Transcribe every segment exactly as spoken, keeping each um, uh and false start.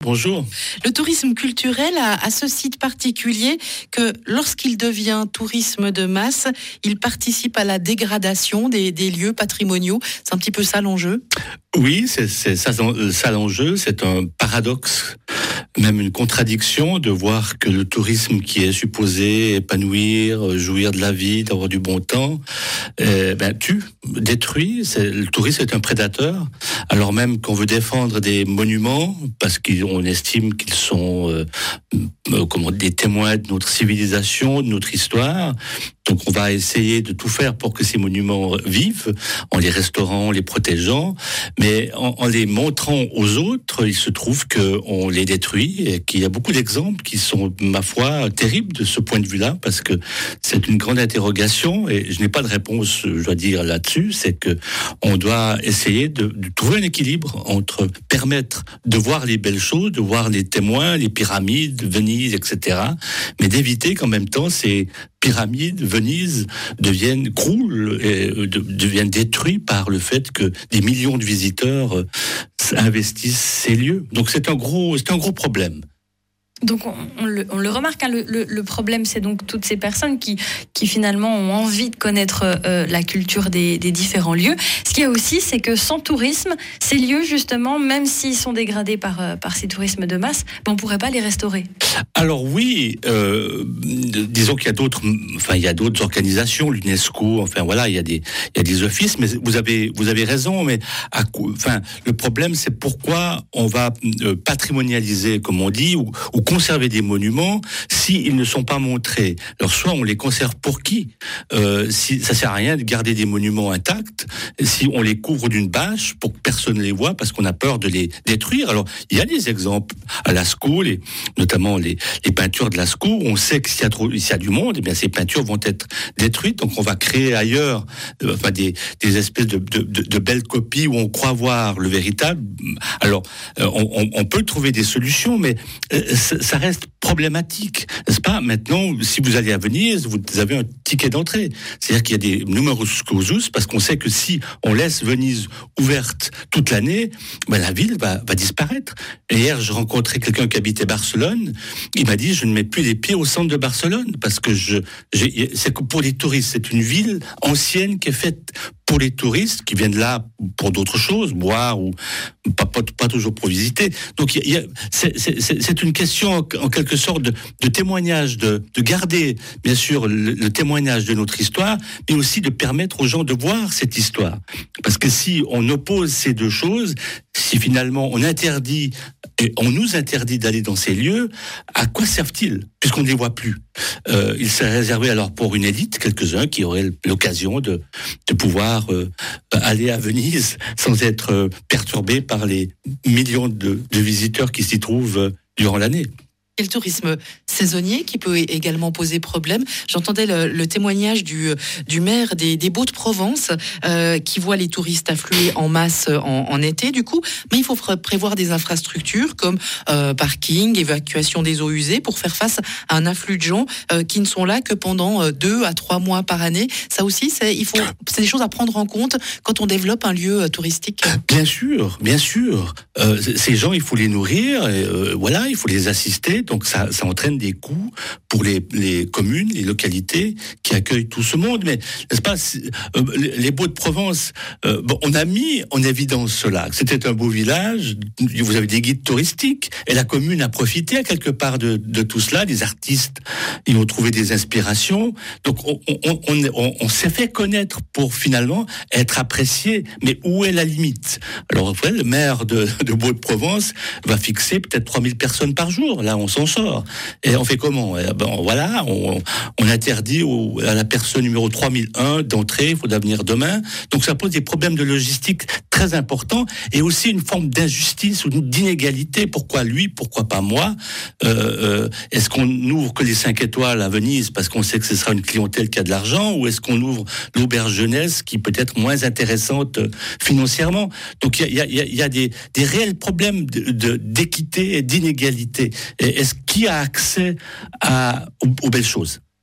Bonjour. Le tourisme culturel a, a ce site particulier que lorsqu'il devient tourisme de masse, il participe à la dégradation des, des lieux patrimoniaux. C'est un petit peu ça l'enjeu ? Oui, c'est, c'est ça, ça l'enjeu. C'est un paradoxe, même une contradiction de voir que le tourisme qui est supposé épanouir, jouir de la vie, d'avoir du bon temps, eh ben, tue, détruit. C'est, le tourisme est un prédateur, alors même qu'on veut défendre des monuments parce qu'on estime qu'ils sont euh, euh, comment, des témoins de notre civilisation, de notre histoire. Donc on va essayer de tout faire pour que ces monuments vivent, en les restaurant, en les protégeant, mais en, en les montrant aux autres, il se trouve qu'on les détruit et qu'il y a beaucoup d'exemples qui sont, ma foi, terribles de ce point de vue-là, parce que c'est une grande interrogation et je n'ai pas de réponse, je dois dire, là-dessus. C'est que on doit essayer de, de trouver un équilibre entre permettre de voir les belles choses, de voir les témoins, les pyramides, Venise, et cetera, mais d'éviter qu'en même temps ces pyramides, Venise, deviennent croulent et deviennent détruits par le fait que des millions de visiteurs investissent ces lieux. Donc c'est un gros, c'est un gros problème. Donc on, on, le, on le remarque, hein, le, le, le problème c'est donc toutes ces personnes qui, qui finalement ont envie de connaître euh, la culture des, des différents lieux. Ce qu'il y a aussi, c'est que sans tourisme, ces lieux justement, même s'ils sont dégradés par, euh, par ces tourismes de masse, ben, on ne pourrait pas les restaurer. Alors oui, euh, disons qu'il y a d'autres, enfin il y a d'autres organisations, l'UNESCO, enfin voilà, il y a des, il y a des offices, mais vous avez, vous avez raison, mais à, enfin le problème c'est pourquoi on va euh, patrimonialiser, comme on dit, ou, ou conserver des monuments s'ils ne sont pas montrés. Alors soit on les conserve pour qui euh, si, ça sert à rien de garder des monuments intacts si on les couvre d'une bâche pour que personne ne les voit parce qu'on a peur de les détruire. Alors il y a des exemples à Lascaux, les, notamment les, les peintures de Lascaux. On sait que s'il y a, trop, s'il y a du monde, eh bien ces peintures vont être détruites. Donc on va créer ailleurs euh, enfin des, des espèces de, de, de, de belles copies où on croit voir le véritable. Alors euh, on, on peut trouver des solutions, mais euh, ça reste problématique, n'est-ce pas? Maintenant, si vous allez à Venise, vous avez un ticket d'entrée. C'est-à-dire qu'il y a des numerus clausus, parce qu'on sait que si on laisse Venise ouverte toute l'année, ben la ville va, va disparaître. Et hier, je rencontrais quelqu'un qui habitait Barcelone. Il m'a dit, je ne mets plus les pieds au centre de Barcelone, parce que je, j'ai, c'est que pour les touristes, c'est une ville ancienne qui est faite pour les touristes qui viennent là pour d'autres choses, boire ou pas, pas, pas toujours pour visiter. Donc il y a, c'est, c'est, c'est une question en quelque sorte de, de témoignage, de, de garder bien sûr le, le témoignage de notre histoire, mais aussi de permettre aux gens de voir cette histoire. Parce que si on oppose ces deux choses, si finalement on interdit et on nous interdit d'aller dans ces lieux, à quoi servent-ils puisqu'on ne les voit plus? Euh, il serait réservé alors pour une élite, quelques-uns qui auraient l'occasion de, de pouvoir euh, aller à Venise sans être euh, perturbés par les millions de, de visiteurs qui s'y trouvent euh, durant l'année. Et le tourisme saisonnier qui peut également poser problème. J'entendais le, le témoignage du, du maire des, des Baux-de-Provence euh, qui voit les touristes affluer en masse en, en été du coup, mais il faut prévoir des infrastructures comme euh, parking, évacuation des eaux usées pour faire face à un afflux de gens euh, qui ne sont là que pendant euh, deux à trois mois par année. Ça aussi, c'est, il faut, c'est des choses à prendre en compte quand on développe un lieu euh, touristique. Bien sûr, bien sûr. Euh, ces gens, il faut les nourrir, et, euh, voilà, il faut les assister. Donc ça, ça entraîne des coûts pour les, les communes, les localités qui accueillent tout ce monde. Mais n'est-ce pas, euh, les, les Baux-de-Provence, euh, bon, on a mis en évidence cela. C'était un beau village. Vous avez des guides touristiques et la commune a profité à quelque part de, de tout cela. Les artistes, ils ont trouvé des inspirations. Donc on, on, on, on, on s'est fait connaître pour finalement être apprécié. Mais où est la limite? Alors après, le maire de, de Baux-de-Provence va fixer peut-être trois mille personnes par jour. Là, on s'en sort. Et on fait comment? Eh ben, voilà, on, on interdit au, à la personne numéro trois mille un d'entrer, il faut venir demain. Donc ça pose des problèmes de logistique très importants et aussi une forme d'injustice ou d'inégalité. Pourquoi lui, pourquoi pas moi? euh, euh, Est-ce qu'on n'ouvre que les cinq étoiles à Venise parce qu'on sait que ce sera une clientèle qui a de l'argent, ou est-ce qu'on ouvre l'auberge jeunesse qui peut être moins intéressante financièrement? Donc il y a, y a, y a des, des réels problèmes de, de, d'équité et d'inégalité. Et est-ce qui a accès à, aux, aux belles choses?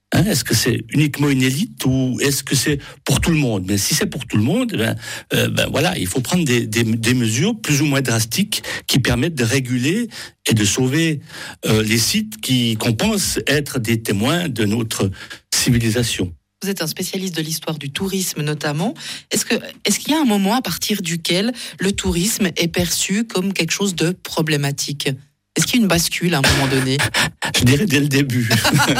Hein, est-ce que c'est uniquement une élite ou est-ce que c'est pour tout le monde? Mais si c'est pour tout le monde, ben, euh, ben voilà, il faut prendre des, des, des mesures plus ou moins drastiques qui permettent de réguler et de sauver euh, les sites qui qu'on pense être des témoins de notre civilisation. Vous êtes un spécialiste de l'histoire du tourisme notamment. Est-ce que, est-ce qu'il y a un moment à partir duquel le tourisme est perçu comme quelque chose de problématique? Est-ce qu'il y a une bascule à un moment donné? Je dirais dès le début.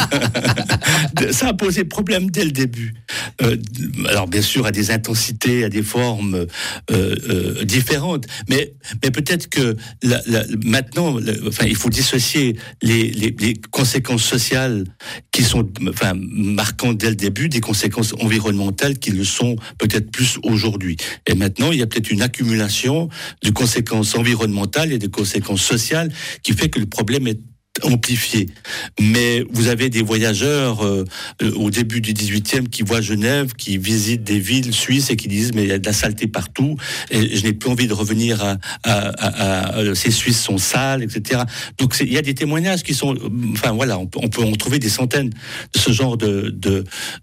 Ça a posé problème dès le début. Euh, alors bien sûr à des intensités, à des formes euh, euh, différentes, mais mais peut-être que la, la, maintenant, la, enfin il faut dissocier les, les les conséquences sociales qui sont enfin marquantes dès le début des conséquences environnementales qui le sont peut-être plus aujourd'hui. Et maintenant il y a peut-être une accumulation de conséquences environnementales et de conséquences sociales qui fait que le problème est amplifié. Mais vous avez des voyageurs euh, euh, au début du dix-huitième qui voient Genève, qui visitent des villes suisses et qui disent mais il y a de la saleté partout et je n'ai plus envie de revenir à, à, à, à ces Suisses sont sales, et cetera. Donc il y a des témoignages qui sont, enfin voilà, on peut, on peut en trouver des centaines de ce genre de de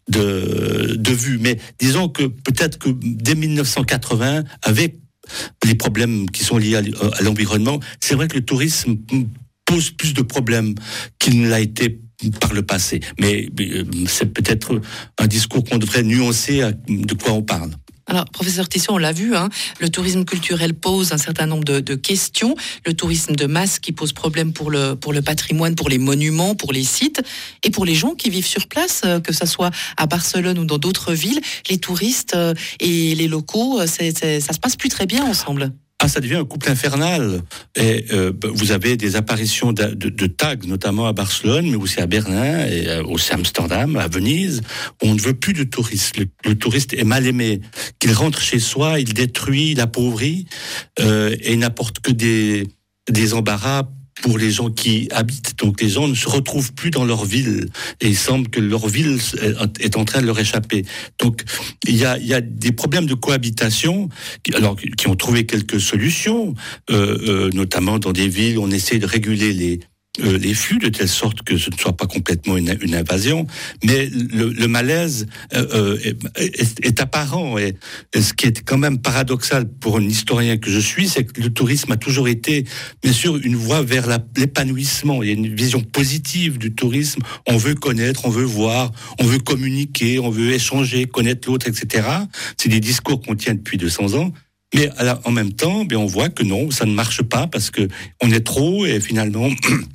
de, de vues. Mais disons que peut-être que dès dix-neuf cent quatre-vingts, avec les problèmes qui sont liés à, à l'environnement, c'est vrai que le tourisme pose plus de problèmes qu'il ne l'a été par le passé. Mais c'est peut-être un discours qu'on devrait nuancer à de quoi on parle. Alors, professeur Tissot, on l'a vu, hein, le tourisme culturel pose un certain nombre de, de questions. Le tourisme de masse qui pose problème pour le, pour le patrimoine, pour les monuments, pour les sites et pour les gens qui vivent sur place, que ça soit à Barcelone ou dans d'autres villes. Les touristes et les locaux, c'est, c'est, ça se passe plus très bien ensemble. Ah, ça devient un couple infernal. Et euh, vous avez des apparitions de, de, de tags, notamment à Barcelone, mais aussi à Berlin, et euh, aussi à Amsterdam, à Venise. Où on ne veut plus de touristes. Le, le touriste est mal aimé. Qu'il rentre chez soi, il détruit, il appauvrit, euh, et il n'apporte que des, des embarras pour les gens qui habitent. Donc les gens ne se retrouvent plus dans leur ville et il semble que leur ville est en train de leur échapper. Donc il y a, il y a des problèmes de cohabitation qui, alors, qui ont trouvé quelques solutions, euh, euh, notamment dans des villes où on essaie de réguler les Euh, les flux de telle sorte que ce ne soit pas complètement une, une invasion, mais le, le malaise euh, est, est, est apparent et, et ce qui est quand même paradoxal pour un historien que je suis, c'est que le tourisme a toujours été bien sûr une voie vers la, l'épanouissement. Il y a une vision positive du tourisme. On veut connaître, on veut voir, on veut communiquer, on veut échanger, connaître l'autre, et cetera. C'est des discours qu'on tient depuis deux cents ans. Mais en même temps, bien on voit que non, ça ne marche pas parce que on est trop et finalement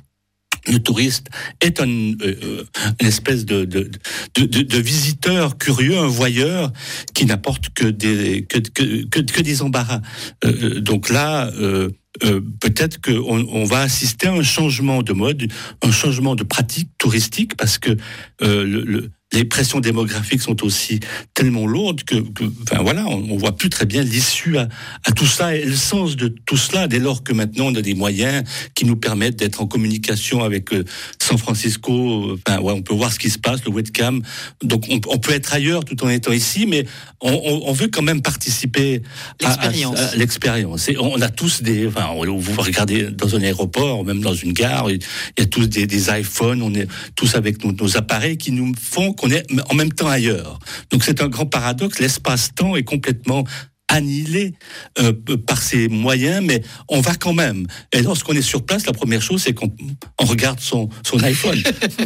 le touriste est un, euh, une espèce de, de, de, de, de visiteur curieux, un voyeur qui n'apporte que des, que, que, que, que des embarras. Euh, donc là, euh, euh, peut-être qu'on on va assister à un changement de mode, un changement de pratique touristique parce que euh, le, le les pressions démographiques sont aussi tellement lourdes que, que enfin voilà, on, on voit plus très bien l'issue à, à tout ça et le sens de tout cela dès lors que maintenant on a des moyens qui nous permettent d'être en communication avec euh, San Francisco. Enfin, ouais, on peut voir ce qui se passe, le webcam. Donc on, on peut être ailleurs tout en étant ici, mais on, on, on veut quand même participer l'expérience. À, à, à l'expérience. Et on a tous des, enfin, vous regardez dans un aéroport, même dans une gare, il y a tous des, des iPhones, on est tous avec nos, nos appareils qui nous font qu'on est en même temps ailleurs. Donc c'est un grand paradoxe, l'espace-temps est complètement annihilé euh, par ces moyens, mais on va quand même. Et lorsqu'on est sur place, la première chose, c'est qu'on on regarde son, son iPhone.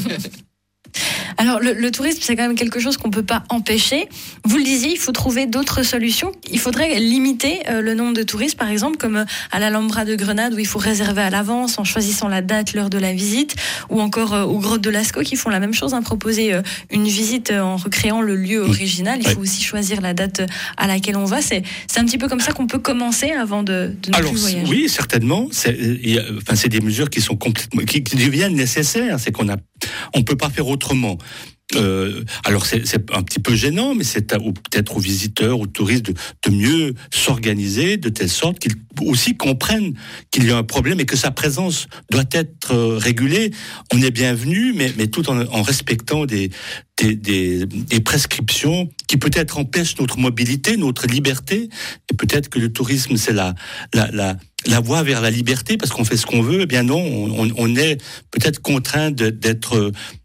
Alors, le, le tourisme, c'est quand même quelque chose qu'on ne peut pas empêcher. Vous le disiez, il faut trouver d'autres solutions. Il faudrait limiter euh, le nombre de touristes, par exemple, comme euh, à l'Alhambra de Grenade, où il faut réserver à l'avance en choisissant la date, l'heure de la visite, ou encore euh, aux grottes de Lascaux, qui font la même chose, hein, proposer euh, une visite euh, en recréant le lieu original. Il faut aussi choisir la date à laquelle on va. C'est, c'est un petit peu comme ça qu'on peut commencer avant de, de ne Alors, plus voyager. Oui, certainement. C'est, y a, enfin, c'est des mesures qui sont complètement, qui, qui deviennent nécessaires. C'est qu'on a, on peut pas faire autrement. Euh, alors c'est, c'est un petit peu gênant, mais c'est à, ou peut-être aux visiteurs, aux touristes de, de mieux s'organiser de telle sorte qu'ils aussi comprennent qu'il y a un problème et que sa présence doit être euh, régulée. On est bienvenu, mais, mais tout en, en respectant des, des, des, des prescriptions qui peut-être empêchent notre mobilité, notre liberté. Et peut-être que le tourisme, c'est la, la, la la voie vers la liberté parce qu'on fait ce qu'on veut. Eh bien non, on, on est peut-être contraint de, d'être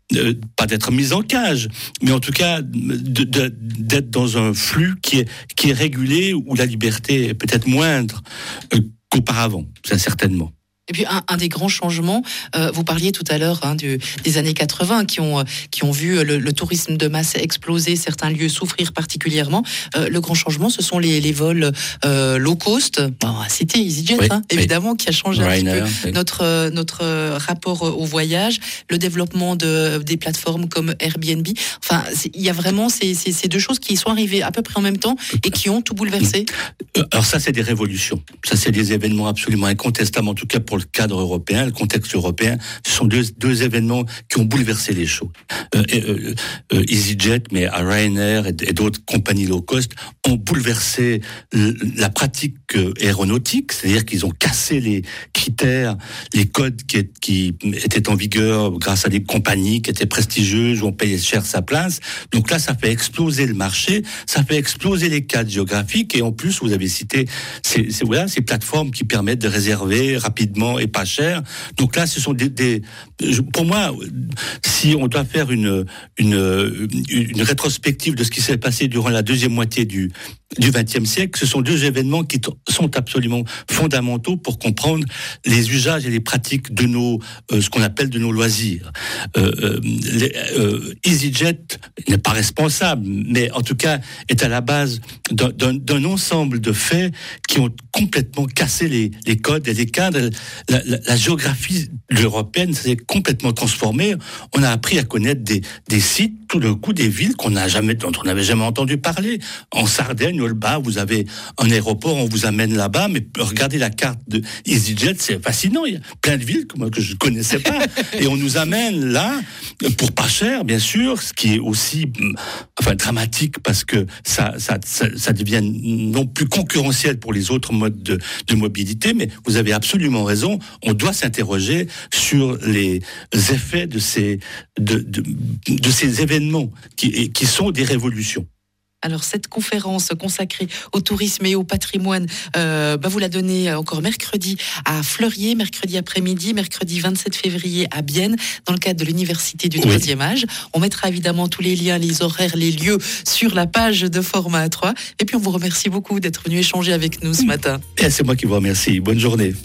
euh, pas d'être mis en cage, mais en tout cas de, de, d'être dans un flux qui est, qui est régulé, où la liberté est peut-être moindre euh, qu'auparavant, ça, certainement. Et puis un, un des grands changements, euh, vous parliez tout à l'heure hein, du, des années quatre-vingts qui ont, qui ont vu le, le tourisme de masse exploser, certains lieux souffrir particulièrement. Euh, le grand changement, ce sont les, les vols euh, low cost. Bon, c'était EasyJet, oui, hein, évidemment, oui. qui a changé Ryanair, un petit peu oui. notre, notre rapport au voyage, le développement de, des plateformes comme Airbnb. Enfin, il y a vraiment ces, ces, ces deux choses qui sont arrivées à peu près en même temps et qui ont tout bouleversé. Alors ça, c'est des révolutions. Ça, c'est des événements absolument incontestables, en tout cas pour le cadre européen, le contexte européen. Ce sont deux, deux événements qui ont bouleversé les choses. Euh, euh, euh, EasyJet, mais à Ryanair et, et d'autres compagnies low cost ont bouleversé le, la pratique aéronautique, c'est-à-dire qu'ils ont cassé les critères, les codes qui, est, qui étaient en vigueur grâce à des compagnies qui étaient prestigieuses, où on payait cher sa place. Donc là, ça fait exploser le marché, ça fait exploser les cadres géographiques, et en plus, vous avez cité ces, ces, voilà, ces plateformes qui permettent de réserver rapidement et pas cher. Donc là, ce sont des, des pour moi, si on doit faire une, une, une rétrospective de ce qui s'est passé durant la deuxième moitié du du vingtième siècle, ce sont deux événements qui t- sont absolument fondamentaux pour comprendre les usages et les pratiques de nos, euh, ce qu'on appelle de nos loisirs. Euh, euh, les, euh, EasyJet n'est pas responsable, mais en tout cas est à la base d'un, d'un, d'un ensemble de faits qui ont complètement cassé les, les codes et les cadres. La, la, la géographie européenne s'est complètement transformée. On a appris à connaître des, des sites, tout d'un coup, des villes qu'on n'a jamais, dont on n'avait jamais entendu parler. En Sardaigne, Olba, vous avez un aéroport, on vous amène là-bas, mais regardez la carte de EasyJet, c'est fascinant. Il y a plein de villes que, que je ne connaissais pas. Et on nous amène là, pour pas cher, bien sûr, ce qui est aussi, enfin, dramatique parce que ça, ça, ça, ça devient non plus concurrentiel pour les autres modes de, de mobilité, mais vous avez absolument raison. On doit s'interroger sur les effets de ces, de, de, de ces événements qui, qui sont des révolutions. Alors cette conférence consacrée au tourisme et au patrimoine, euh, bah vous la donnez encore mercredi à Fleurier, mercredi après-midi, mercredi vingt-sept février à Bienne, dans le cadre de l'Université du troisième oui. âge. On mettra évidemment tous les liens, les horaires, les lieux sur la page de Format trois. Et puis on vous remercie beaucoup d'être venu échanger avec nous ce matin. Et c'est moi qui vous remercie. Bonne journée.